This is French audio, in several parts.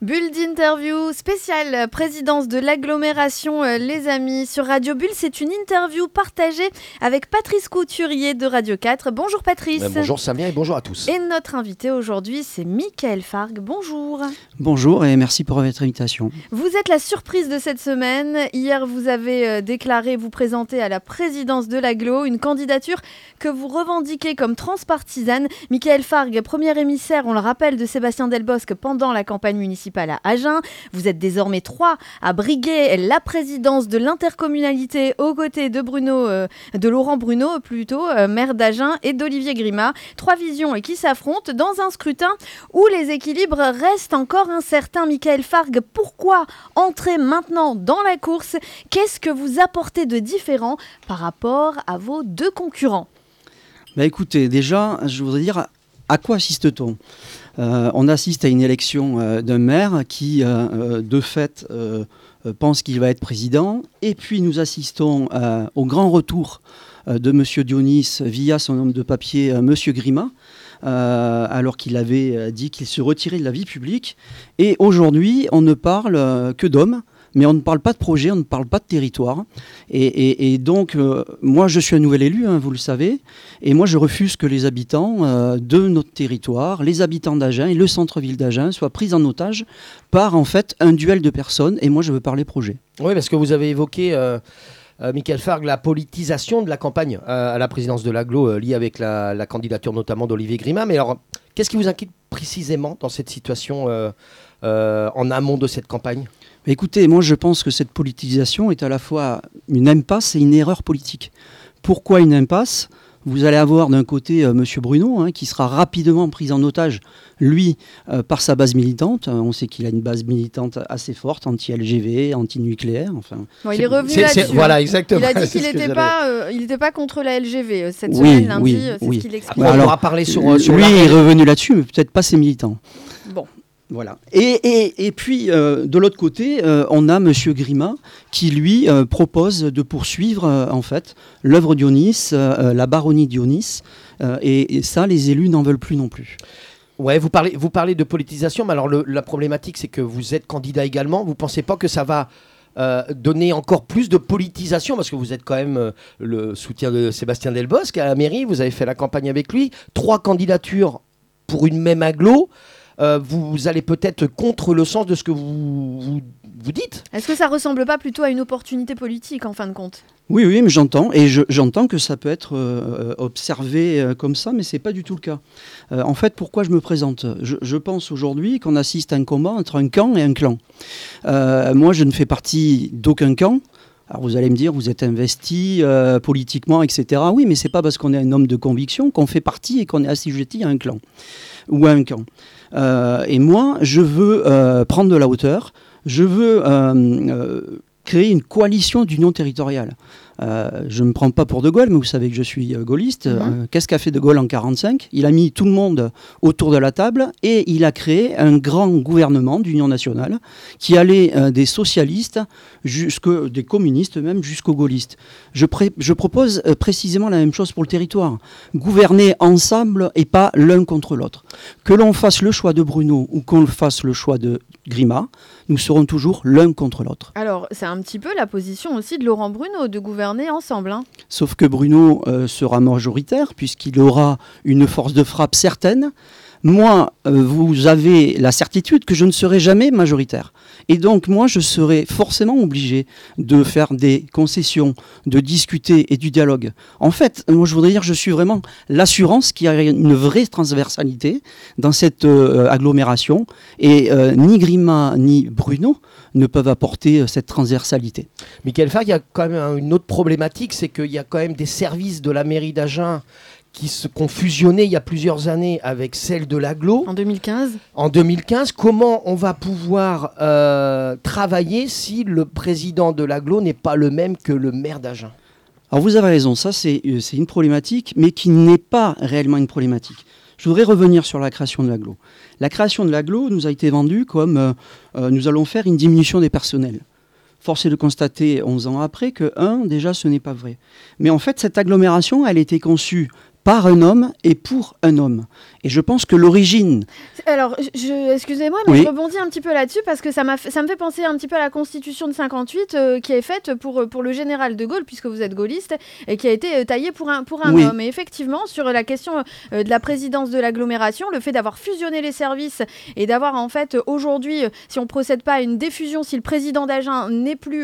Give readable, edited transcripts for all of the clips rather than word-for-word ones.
Bulle d'interview spéciale présidence de l'agglomération Les Amis sur Radio Bulle. C'est une interview partagée avec Patrice Couturier de Radio 4. Bonjour Patrice. Bonjour Samia et bonjour à tous. Et notre invité aujourd'hui, c'est Michael Fargue. Bonjour. Bonjour et merci pour votre invitation. Vous êtes la surprise de cette semaine. Hier, vous avez déclaré vous présenter à la présidence de l'agglo, une candidature que vous revendiquez comme transpartisane. Michael Fargue, premier émissaire, on le rappelle, de Sébastien Delbosque pendant la campagne municipale à Agen. Vous êtes désormais 3 à briguer la présidence de l'intercommunalité aux côtés de Laurent Bruno, maire d'Agen, et d'Olivier Grima. 3 visions qui s'affrontent dans un scrutin où les équilibres restent encore incertains. Michael Fargue, pourquoi entrer maintenant dans la course ? Qu'est-ce que vous apportez de différent par rapport à vos 2 concurrents ? Écoutez, déjà, je voudrais dire à quoi assiste-t-on ? On assiste à une élection d'un maire qui, de fait, pense qu'il va être président. Et puis, nous assistons au grand retour de M. Dionis via son homme de papier, M. Grima, alors qu'il avait dit qu'il se retirait de la vie publique. Et aujourd'hui, on ne parle que d'hommes. Mais on ne parle pas de projet, on ne parle pas de territoire. Et donc, moi, je suis un nouvel élu, vous le savez. Et moi, je refuse que les habitants de notre territoire, les habitants d'Agen et le centre-ville d'Agen soient pris en otage par, en fait, un duel de personnes. Et moi, je veux parler projet. Oui, parce que vous avez évoqué, Michael Fargue, la politisation de la campagne à la présidence de l'agglo, liée avec la candidature notamment d'Olivier Grima. Mais alors, qu'est-ce qui vous inquiète précisément dans cette situation en amont de cette campagne ? Écoutez, moi je pense que cette politisation est à la fois une impasse et une erreur politique. Pourquoi une impasse ? Vous allez avoir d'un côté M. Bruno, qui sera rapidement pris en otage, lui, par sa base militante. On sait qu'il a une base militante assez forte, anti-LGV, anti-nucléaire. Enfin, bon, il est revenu là-dessus. Voilà, exactement. Il a dit qu'il n'était pas contre la LGV cette semaine, lundi, c'est ce qu'il explique. On pourra parler sur lui, il est revenu là-dessus, mais peut-être pas ses militants. Bon. Voilà. Et puis, de l'autre côté, on a M. Grima qui, lui, propose de poursuivre, en fait, l'œuvre Dionis, la baronnie Dionis. Et ça, les élus n'en veulent plus non plus. Ouais, vous parlez de politisation, mais alors la problématique, c'est que vous êtes candidat également. Vous ne pensez pas que ça va donner encore plus de politisation, parce que vous êtes quand même le soutien de Sébastien Delbosque à la mairie, vous avez fait la campagne avec lui. 3 candidatures pour une même agglo. Vous allez peut-être contre le sens de ce que vous dites. Est-ce que ça ressemble pas plutôt à une opportunité politique en fin de compte ? Oui, mais j'entends. Et j'entends que ça peut être observé comme ça, mais ce n'est pas du tout le cas. En fait, pourquoi je me présente ? Je pense aujourd'hui qu'on assiste à un combat entre un camp et un clan. Moi, je ne fais partie d'aucun camp. Alors vous allez me dire, vous êtes investi politiquement, etc. Oui, mais ce n'est pas parce qu'on est un homme de conviction qu'on fait partie et qu'on est assujetti à un clan ou à un camp. Et moi, je veux prendre de la hauteur, je veux créer une coalition d'union territoriale. Je ne me prends pas pour De Gaulle, mais vous savez que je suis gaulliste. Qu'est-ce qu'a fait De Gaulle en 1945 ? Il a mis tout le monde autour de la table et il a créé un grand gouvernement d'union nationale qui allait des socialistes, des communistes même, jusqu'aux gaullistes. Je propose précisément la même chose pour le territoire. Gouverner ensemble et pas l'un contre l'autre. Que l'on fasse le choix de Bruno ou qu'on fasse le choix de Grima, nous serons toujours l'un contre l'autre. Alors, c'est un petit peu la position aussi de Laurent Bruno, de gouverner ensemble. Sauf que Bruno sera majoritaire, puisqu'il aura une force de frappe certaine. Moi, vous avez la certitude que je ne serai jamais majoritaire. Et donc, moi, je serai forcément obligé de faire des concessions, de discuter et du dialogue. En fait, moi, je voudrais dire, je suis vraiment l'assurance qu'il y a une vraie transversalité dans cette agglomération. Et ni Grima ni Bruno ne peuvent apporter cette transversalité. Michael Fargue, il y a quand même une autre problématique, c'est qu'il y a quand même des services de la mairie d'Agen qui ont fusionné il y a plusieurs années avec celle de l'agglo. En 2015. En 2015, comment on va pouvoir travailler si le président de l'agglo n'est pas le même que le maire d'Agen ? Alors vous avez raison, ça c'est une problématique, mais qui n'est pas réellement une problématique. Je voudrais revenir sur la création de l'agglo. La création de l'agglo nous a été vendue comme nous allons faire une diminution des personnels. Force est de constater 11 ans après que, déjà, ce n'est pas vrai. Mais en fait, cette agglomération, elle a été conçue par un homme et pour un homme. Et je pense que l'origine... Alors, excusez-moi, mais Oui. je rebondis un petit peu là-dessus parce que ça me fait penser un petit peu à la Constitution de 58 qui est faite pour le général de Gaulle, puisque vous êtes gaulliste, et qui a été taillée pour un Oui. homme. Et effectivement, sur la question de la présidence de l'agglomération, le fait d'avoir fusionné les services et d'avoir en fait aujourd'hui, si on ne procède pas à une défusion, si le président d'Agen n'est plus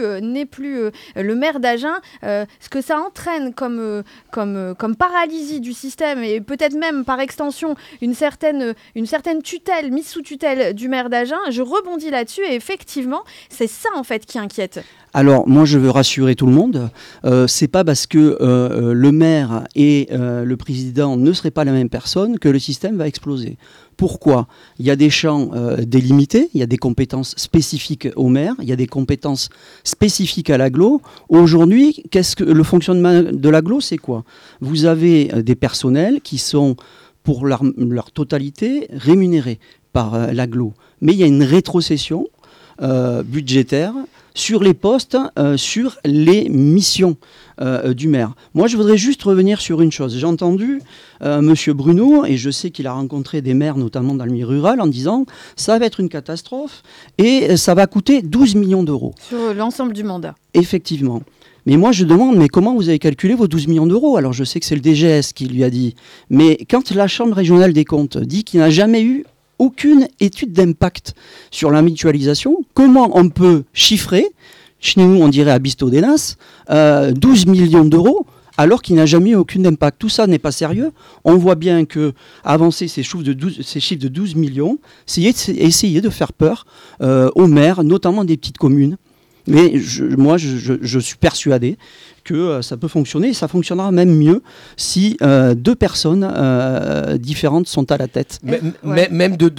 le maire d'Agen, ce que ça entraîne comme paralysie du système et peut-être même par extension une certaine tutelle, mise sous tutelle du maire d'Agen, je rebondis là-dessus et effectivement, c'est ça en fait qui inquiète. Alors, moi, je veux rassurer tout le monde. C'est pas parce que le maire et le président ne seraient pas la même personne que le système va exploser. Pourquoi ? Il y a des champs délimités, il y a des compétences spécifiques au maire, il y a des compétences spécifiques à l'agglo. Aujourd'hui, le fonctionnement de l'agglo, c'est quoi ? Vous avez des personnels qui sont, pour leur totalité, rémunérés par l'agglo. Mais il y a une rétrocession budgétaire sur les postes, sur les missions du maire. Moi, je voudrais juste revenir sur une chose. J'ai entendu M. Bruno, et je sais qu'il a rencontré des maires, notamment dans le milieu rural, en disant « ça va être une catastrophe et ça va coûter 12 millions d'euros ». Sur l'ensemble du mandat. Effectivement. Mais moi, je demande, mais comment vous avez calculé vos 12 millions d'euros ? Alors, je sais que c'est le DGS qui lui a dit. Mais quand la Chambre régionale des comptes dit qu'il n'a jamais eu aucune étude d'impact sur la mutualisation, comment on peut chiffrer, chez nous on dirait à Bisto-Denas, 12 millions d'euros alors qu'il n'a jamais eu aucun impact. Tout ça n'est pas sérieux. On voit bien que avancer ces chiffres de 12 millions, c'est essayer de faire peur aux maires, notamment des petites communes. Mais je suis persuadé que ça peut fonctionner et ça fonctionnera même mieux si deux personnes différentes sont à la tête. Même de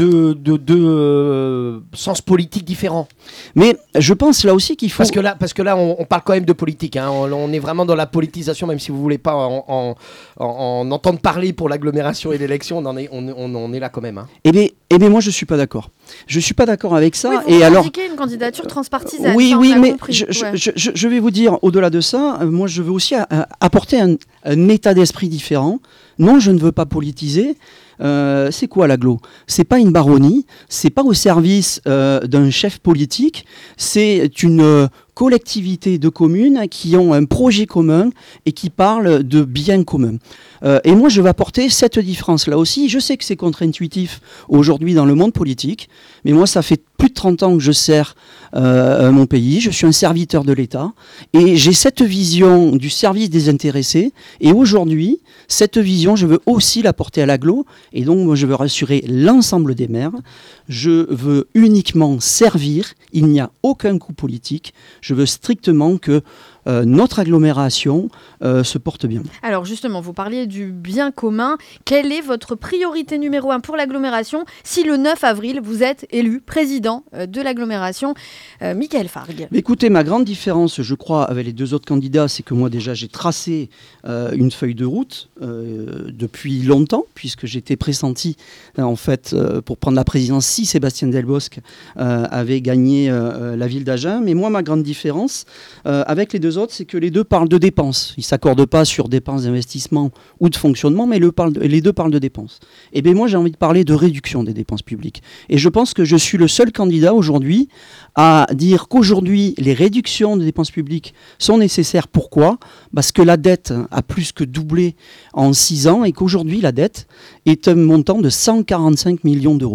deux sens politiques différents. Mais je pense là aussi qu'il faut... Parce que là on parle quand même de politique. Hein. On est vraiment dans la politisation, même si vous ne voulez pas en entendre parler pour l'agglomération et l'élection, on est là quand même. Hein. Eh bien, moi, je ne suis pas d'accord. Je ne suis pas d'accord avec ça. Oui, vous indiquez une candidature transpartisane. Oui, mais je vais vous dire, au-delà de ça, moi, je veux aussi apporter un état d'esprit différent. Non, je ne veux pas politiser. C'est quoi l'agglo ? C'est pas une baronnie, c'est pas au service d'un chef politique, c'est une collectivité de communes qui ont un projet commun et qui parlent de bien commun. Et moi, je vais apporter cette différence là aussi. Je sais que c'est contre-intuitif aujourd'hui dans le monde politique, mais moi, ça fait plus de 30 ans que je sers mon pays, je suis un serviteur de l'État, et j'ai cette vision du service des intéressés, et aujourd'hui, cette vision, je veux aussi la porter à l'agglo, et donc moi, je veux rassurer l'ensemble des maires, je veux uniquement servir, il n'y a aucun coût politique, je veux strictement que notre agglomération se porte bien. Alors justement, vous parliez du bien commun. Quelle est votre priorité numéro 1 pour l'agglomération si le 9 avril, vous êtes élu président de l'agglomération, Michael Fargue ? Écoutez, ma grande différence, je crois, avec les deux autres candidats, c'est que moi déjà, j'ai tracé une feuille de route depuis longtemps, puisque j'étais pressenti, en fait, pour prendre la présidence si Sébastien Delbosc avait gagné la ville d'Agen. Mais moi, ma grande différence avec les deux autres, c'est que les deux parlent de dépenses. Ils ne s'accordent pas sur dépenses d'investissement ou de fonctionnement, mais les deux parlent de dépenses. Et bien moi, j'ai envie de parler de réduction des dépenses publiques. Et je pense que je suis le seul candidat aujourd'hui à dire qu'aujourd'hui, les réductions de dépenses publiques sont nécessaires. Pourquoi ? Parce que la dette a plus que doublé en 6 ans et qu'aujourd'hui, la dette est un montant de 145 millions d'euros.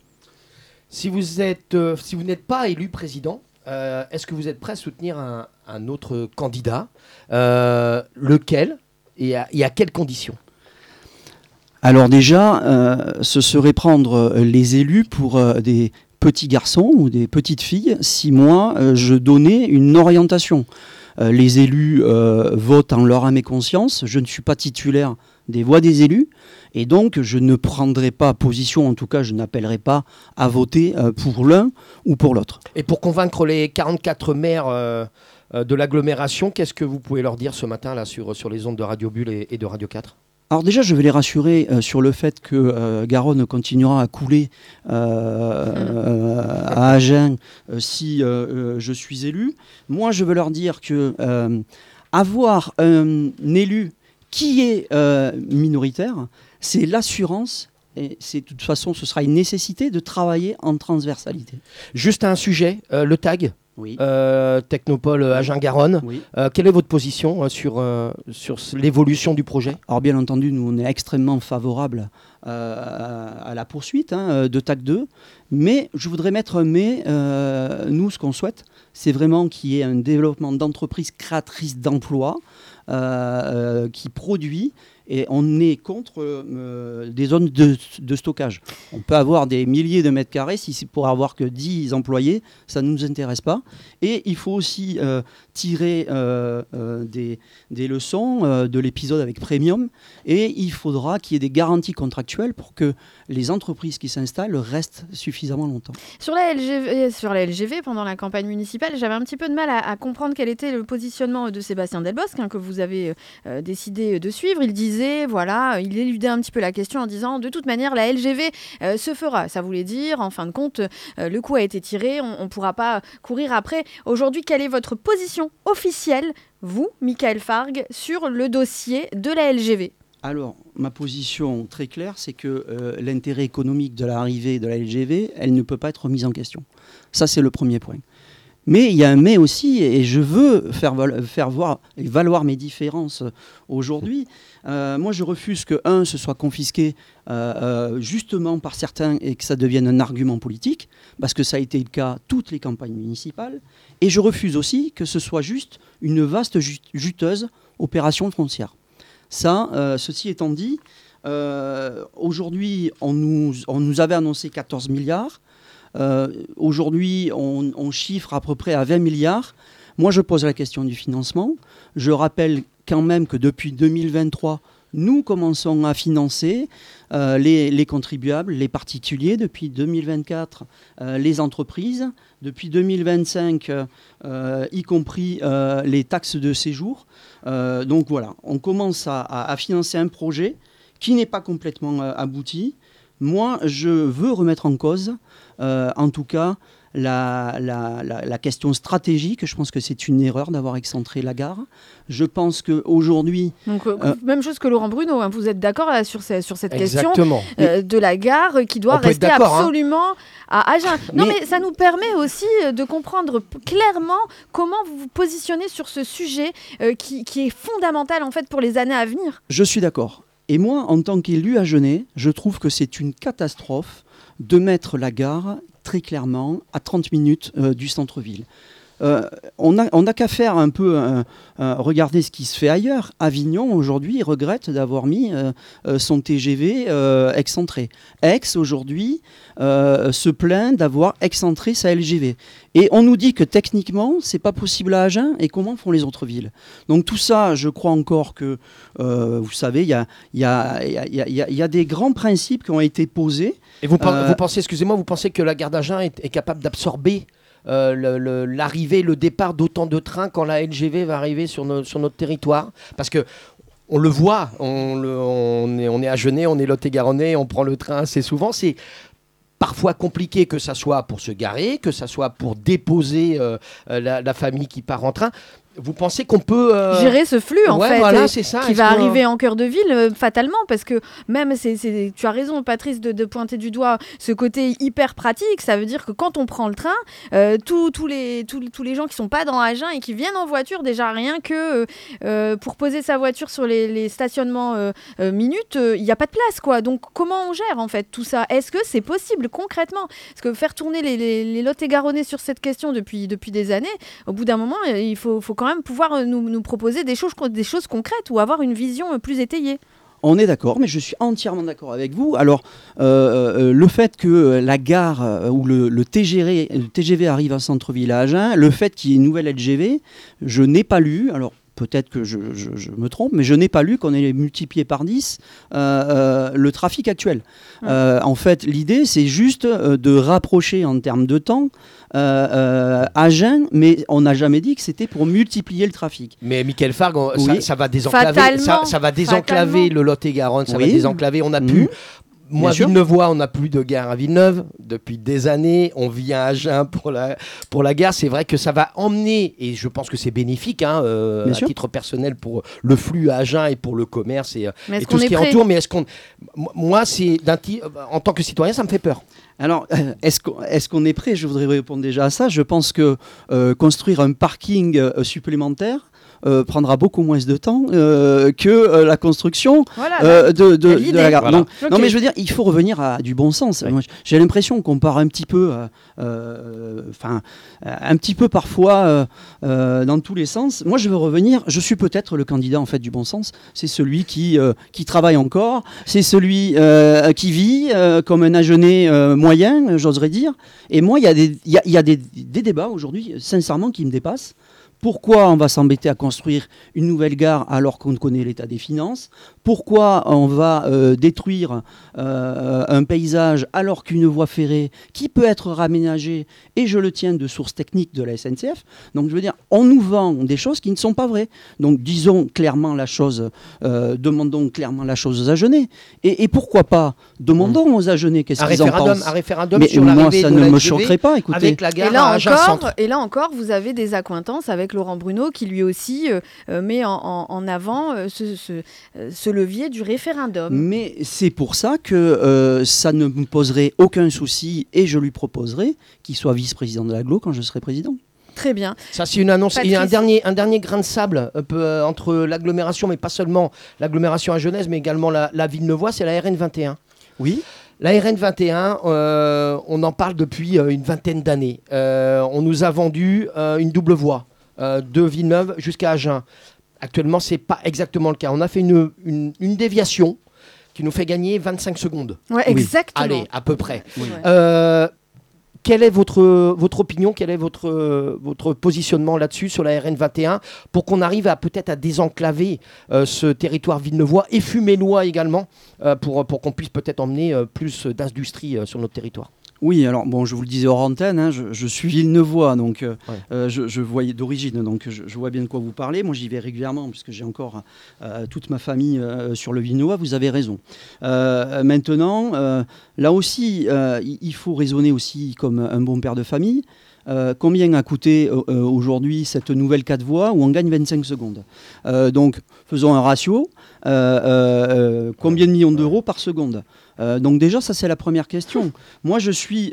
Si vous n'êtes pas élu président, est-ce que vous êtes prêt à soutenir un autre candidat ? Lequel et à quelles conditions ? Alors déjà, ce serait prendre les élus pour des petits garçons ou des petites filles si moi, je donnais une orientation. Les élus votent en leur âme et conscience. Je ne suis pas titulaire des voix des élus. Et donc, je ne prendrai pas position, en tout cas, je n'appellerai pas à voter pour l'un ou pour l'autre. Et pour convaincre les 44 maires de l'agglomération, qu'est-ce que vous pouvez leur dire ce matin là, sur les ondes de Radio Bulle et de Radio 4 ? Alors déjà, je vais les rassurer sur le fait que Garonne continuera à couler à Agen si je suis élu. Moi, je veux leur dire que avoir un élu qui est minoritaire, c'est l'assurance. Et de toute façon, ce sera une nécessité de travailler en transversalité. Juste un sujet, le TAG, Oui. Technopole Agen-Garonne. Oui. Quelle est votre position sur l'évolution du projet ? Alors bien entendu, nous on est extrêmement favorable à la poursuite de TAC 2, mais je voudrais mettre un mais. Nous, ce qu'on souhaite, c'est vraiment qu'il y ait un développement d'entreprises créatrices d'emplois qui produit. Et on est contre des zones de stockage. On peut avoir des milliers de mètres carrés, si c'est pour avoir que 10 employés, ça ne nous intéresse pas. Et il faut aussi tirer des leçons de l'épisode avec Premium. Et il faudra qu'il y ait des garanties contractuelles pour que les entreprises qui s'installent restent suffisamment longtemps. Sur la LGV, pendant la campagne municipale, j'avais un petit peu de mal à comprendre quel était le positionnement de Sébastien Delbosque, que vous avez décidé de suivre. Il disait, voilà, il éludait un petit peu la question en disant, de toute manière, la LGV se fera. Ça voulait dire, en fin de compte, le coup a été tiré, on ne pourra pas courir après. Aujourd'hui, quelle est votre position officielle, vous, Michael Fargue, sur le dossier de la LGV ? Alors, ma position très claire, c'est que l'intérêt économique de l'arrivée de la LGV, elle ne peut pas être remise en question. Ça, c'est le premier point. Mais il y a un mais aussi, et je veux faire valoir mes différences aujourd'hui. Moi, je refuse que, ce soit confisqué justement par certains et que ça devienne un argument politique, parce que ça a été le cas toutes les campagnes municipales. Et je refuse aussi que ce soit juste une vaste juteuse opération foncière. Ça, ceci étant dit, aujourd'hui, on nous avait annoncé 14 milliards. Aujourd'hui, on chiffre à peu près à 20 milliards. Moi, je pose la question du financement. Je rappelle quand même que depuis 2023, nous commençons à financer les contribuables, les particuliers. Depuis 2024, les entreprises. Depuis 2025, y compris les taxes de séjour. Donc voilà, on commence à financer un projet qui n'est pas complètement abouti. Moi, je veux remettre en cause, en tout cas, la question stratégique. Je pense que c'est une erreur d'avoir excentré la gare. Je pense qu'aujourd'hui... Donc, même chose que Laurent Bruno, vous êtes d'accord là, sur cette Exactement. question de la gare qui doit rester absolument à Agen. Non, mais ça nous permet aussi de comprendre clairement comment vous vous positionnez sur ce sujet qui est fondamental en fait pour les années à venir. Je suis d'accord. Et moi, en tant qu'élu agenais, je trouve que c'est une catastrophe de mettre la gare très clairement à 30 minutes du centre-ville. On n'a qu'à faire un peu regarder ce qui se fait ailleurs. Avignon, aujourd'hui, regrette d'avoir mis son TGV excentré. Aix, aujourd'hui, se plaint d'avoir excentré sa LGV. Et on nous dit que techniquement, c'est pas possible à Agen. Et comment font les autres villes ? Donc tout ça, je crois encore que, vous savez, il y a des grands principes qui ont été posés. Et vous pensez, excusez-moi, vous pensez que la gare d'Agen est capable d'absorber l'arrivée, le départ d'autant de trains quand la LGV va arriver sur notre territoire ? Parce que on le voit, on est agenais, on est lot-et-garonnais, on prend le train assez souvent. C'est parfois compliqué, que ça soit pour se garer, que ça soit pour déposer la famille qui part en train. Vous pensez qu'on peut gérer ce flux en fait, voilà, c'est ça. qui va arriver en cœur de ville fatalement, parce que même tu as raison Patrice de pointer du doigt ce côté hyper pratique. Ça veut dire que quand on prend le train, tous les gens qui sont pas dans Agen et qui viennent en voiture, déjà rien que pour poser sa voiture sur les stationnements minutes, il n'y a pas de place quoi. Donc comment on gère en fait tout ça ? Est-ce que c'est possible concrètement ? Parce que faire tourner les Lot-et-Garonnais sur cette question depuis des années, au bout d'un moment il faut quand même pouvoir nous proposer des choses concrètes ou avoir une vision plus étayée. On est d'accord, mais je suis entièrement d'accord avec vous. Alors, le fait que la gare ou le TGV arrive à centre-ville à Agen, le fait qu'il y ait une nouvelle LGV, je n'ai pas lu, alors peut-être que je me trompe, mais je n'ai pas lu qu'on ait multiplié par 10 le trafic actuel. En fait, l'idée, c'est juste de rapprocher en termes de temps Agen, mais on n'a jamais dit que c'était pour multiplier le trafic. Mais Michael Fargue, oui. ça va désenclaver le Lot-et-Garonne, ça va désenclaver. On a pu moi, Villeneuvois, on n'a plus de gare à Villeneuve depuis des années. On vient à Agen pour la gare. C'est vrai que ça va emmener, et je pense que c'est bénéfique à titre personnel pour le flux à Agen et pour le commerce et tout ce qui entoure. Mais moi, en tant que citoyen, ça me fait peur. Alors, est-ce qu'on est prêt ? Je voudrais répondre déjà à ça. Je pense que construire un parking supplémentaire prendra beaucoup moins de temps que la construction de la gare. Voilà. Non, mais je veux dire, il faut revenir à du bon sens. Moi, j'ai l'impression qu'on part un petit peu, un petit peu parfois dans tous les sens. Moi, je veux revenir. Je suis peut-être le candidat en fait du bon sens. C'est celui qui travaille encore. C'est celui qui vit comme un Agenais moyen, j'oserais dire. Et moi, il y a des débats aujourd'hui, sincèrement, qui me dépassent. Pourquoi on va s'embêter à construire une nouvelle gare alors qu'on connaît l'état des finances ? Pourquoi on va détruire un paysage alors qu'une voie ferrée qui peut être raménagée, et je le tiens de sources techniques de la SNCF, donc je veux dire, on nous vend des choses qui ne sont pas vraies. Donc disons clairement la chose, demandons clairement la chose aux Agenais. Et pourquoi pas, demandons aux Agenais qu'est-ce qu'ils en pensent. Un référendum mais sur moi, l'arrivée ça de ne la me SGV choquerait pas, écoutez. Avec la gare à Agen Centre. Et là encore, vous avez des accointances avec Laurent Bruno qui lui aussi met en avant ce levier du référendum. Mais c'est pour ça que ça ne me poserait aucun souci, et je lui proposerai qu'il soit vice-président de l'Agglo quand je serai président. Très bien. Ça, c'est une annonce. Il y a un dernier grain de sable entre l'agglomération, mais pas seulement l'agglomération agenèse, mais également la Villeneuvois, c'est la RN 21. Oui. La RN 21, on en parle depuis une vingtaine d'années. On nous a vendu une double voie de Villeneuve jusqu'à Agen. Actuellement, ce n'est pas exactement le cas. On a fait une déviation qui nous fait gagner 25 secondes. Ouais, exactement. Allez, à peu près. Oui. Quelle est votre opinion ? Quel est votre positionnement là-dessus, sur la RN 21, pour qu'on arrive peut-être à désenclaver ce territoire villeneuvois et fumélois également, pour qu'on puisse peut-être emmener plus d'industrie sur notre territoire ? Oui, alors bon, je vous le disais hors antenne, je suis villeneuvois, donc je voyais d'origine, donc je vois bien de quoi vous parlez. Moi, j'y vais régulièrement, puisque j'ai encore toute ma famille sur le Villeneuvois, vous avez raison. Maintenant, là aussi, il faut raisonner aussi comme un bon père de famille. Combien a coûté aujourd'hui cette nouvelle 4 voies où on gagne 25 secondes donc, faisons un ratio. Combien de millions d'euros par seconde ? Donc déjà, ça c'est la première question. Moi, je suis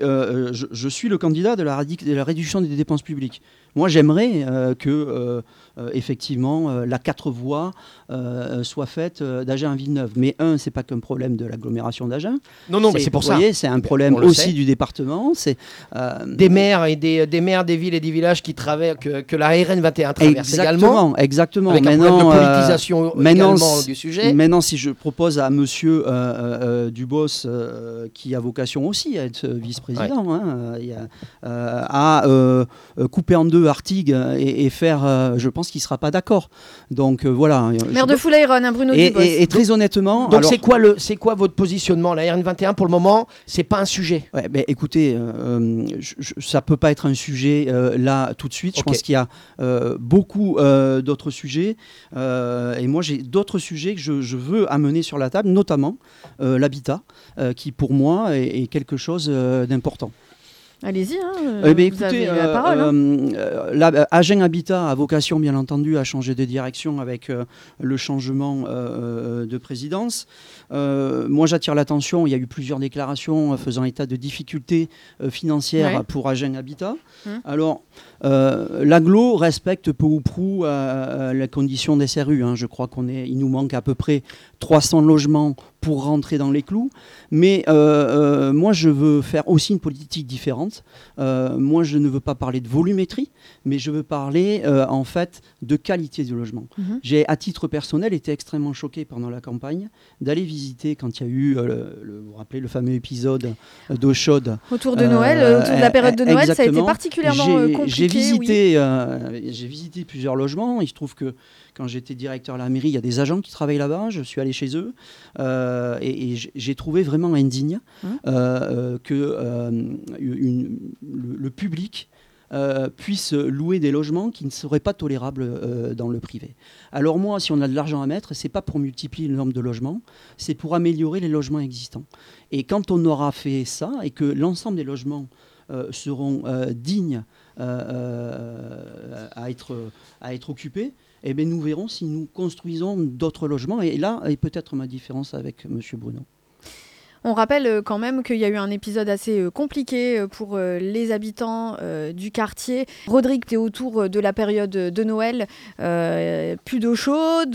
le candidat de la réduction des dépenses publiques. Moi, j'aimerais que, effectivement, la 4 voies soit faite d'Agen à Villeneuve. Mais c'est pas qu'un problème de l'agglomération d'Agen. Non, mais c'est pour ça. Vous voyez, c'est un problème aussi du département. C'est des maires et des maires des villes et des villages qui traversent, que la RN 21 traverse également. Exactement. Avec un problème de politisation également du sujet. Maintenant, si je propose à monsieur Dubos, qui a vocation aussi à être vice-président, à couper en deux Artigues et faire, je pense qu'il ne sera pas d'accord. Donc voilà. Maire de Foulaironne, Bruno Dubos. Et très honnêtement... Donc c'est quoi votre positionnement ? La RN 21, pour le moment, c'est pas un sujet. Ouais, écoutez, ça ne peut pas être un sujet là tout de suite. Je pense qu'il y a beaucoup d'autres sujets. Et moi, j'ai d'autres sujets que je veux amener sur la table, notamment l'habitat, qui pour moi est quelque chose d'important. Allez-y, écoutez, vous avez la parole. Agen Habitat a vocation, bien entendu, à changer de direction avec le changement de présidence. Moi, j'attire l'attention, il y a eu plusieurs déclarations faisant état de difficultés financières pour Agen Habitat. Alors, l'Agglo respecte peu ou prou la condition des SRU. Je crois il nous manque à peu près 300 logements pour rentrer dans les clous. Mais moi, je veux faire aussi une politique différente. Moi, je ne veux pas parler de volumétrie, mais je veux parler en fait de qualité du logement. J'ai, à titre personnel, été extrêmement choqué pendant la campagne d'aller visiter, quand il y a eu, vous vous rappelez, le fameux épisode d'eau chaude. Autour de Noël, autour de la période de Noël, exactement. Ça a été particulièrement compliqué. J'ai visité plusieurs logements. Il se trouve que quand j'étais directeur à la mairie, il y a des agents qui travaillent là-bas. Je suis allé chez eux et j'ai trouvé vraiment indigne que le public puissent louer des logements qui ne seraient pas tolérables dans le privé. Alors moi, si on a de l'argent à mettre, c'est pas pour multiplier le nombre de logements, c'est pour améliorer les logements existants. Et quand on aura fait ça et que l'ensemble des logements seront dignes à être occupés, eh bien, nous verrons si nous construisons d'autres logements. Et là est peut-être ma différence avec M. Bruno. On rappelle quand même qu'il y a eu un épisode assez compliqué pour les habitants du quartier. Rodrigue, tu es autour de la période de Noël. Plus d'eau chaude,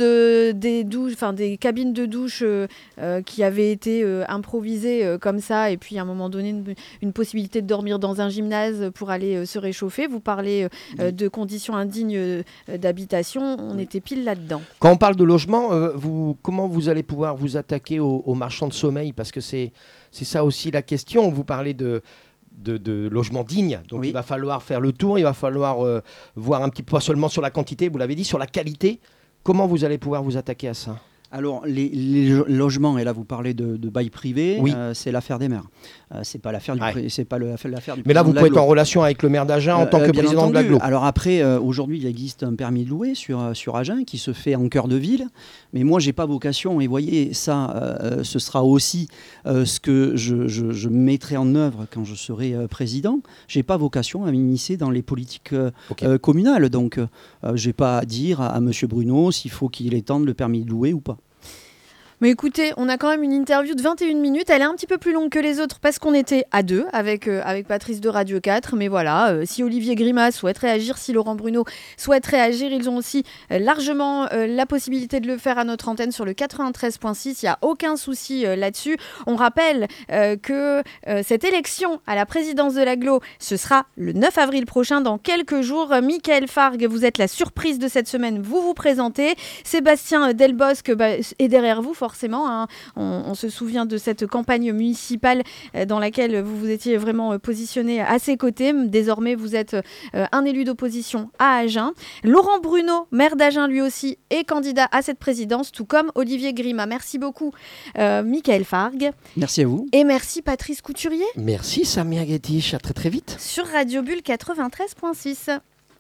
des cabines de douche qui avaient été improvisées comme ça. Et puis à un moment donné, une possibilité de dormir dans un gymnase pour aller se réchauffer. Vous parlez de conditions indignes d'habitation. On était pile là-dedans. Quand on parle de logement, comment vous allez pouvoir vous attaquer aux marchands de sommeil ? Parce que c'est ça aussi la question. Vous parlez de logement digne. Donc il va falloir faire le tour, il va falloir voir un petit peu, pas seulement sur la quantité, vous l'avez dit, sur la qualité. Comment vous allez pouvoir vous attaquer à ça ? Alors, les logements, et là vous parlez de bail privé, c'est l'affaire des maires. C'est pas l'affaire du l'affaire du Mais là, vous pouvez être en relation avec le maire d'Agen en tant que président entendu. de l'Aglo. Alors après, aujourd'hui, il existe un permis de louer sur Agen qui se fait en cœur de ville. Mais moi, j'ai pas vocation, et voyez, ça, ce sera aussi ce que je mettrai en œuvre quand je serai président. J'ai pas vocation à m'immiscer dans les politiques communales. Donc, j'ai pas à dire à M. Bruno s'il faut qu'il étende le permis de louer ou pas. Mais écoutez, on a quand même une interview de 21 minutes. Elle est un petit peu plus longue que les autres parce qu'on était à deux avec Patrice de Radio 4. Mais voilà, si Olivier Grimas souhaite réagir, si Laurent Bruno souhaite réagir, ils ont aussi largement la possibilité de le faire à notre antenne sur le 93.6. Il n'y a aucun souci là-dessus. On rappelle que cette élection à la présidence de l'Aglo, ce sera le 9 avril prochain, dans quelques jours. Michael Fargue, vous êtes la surprise de cette semaine. Vous vous présentez. Sébastien Delbosque est derrière vous, forcément, hein. On se souvient de cette campagne municipale dans laquelle vous vous étiez vraiment positionné à ses côtés. Désormais, vous êtes un élu d'opposition à Agen. Laurent Bruno, maire d'Agen, lui aussi, est candidat à cette présidence, tout comme Olivier Grimas. Merci beaucoup, Michael Fargue. Merci à vous. Et merci, Patrice Couturier. Merci, Samia Guetich. À très très vite. Sur Radio Bulle 93.6.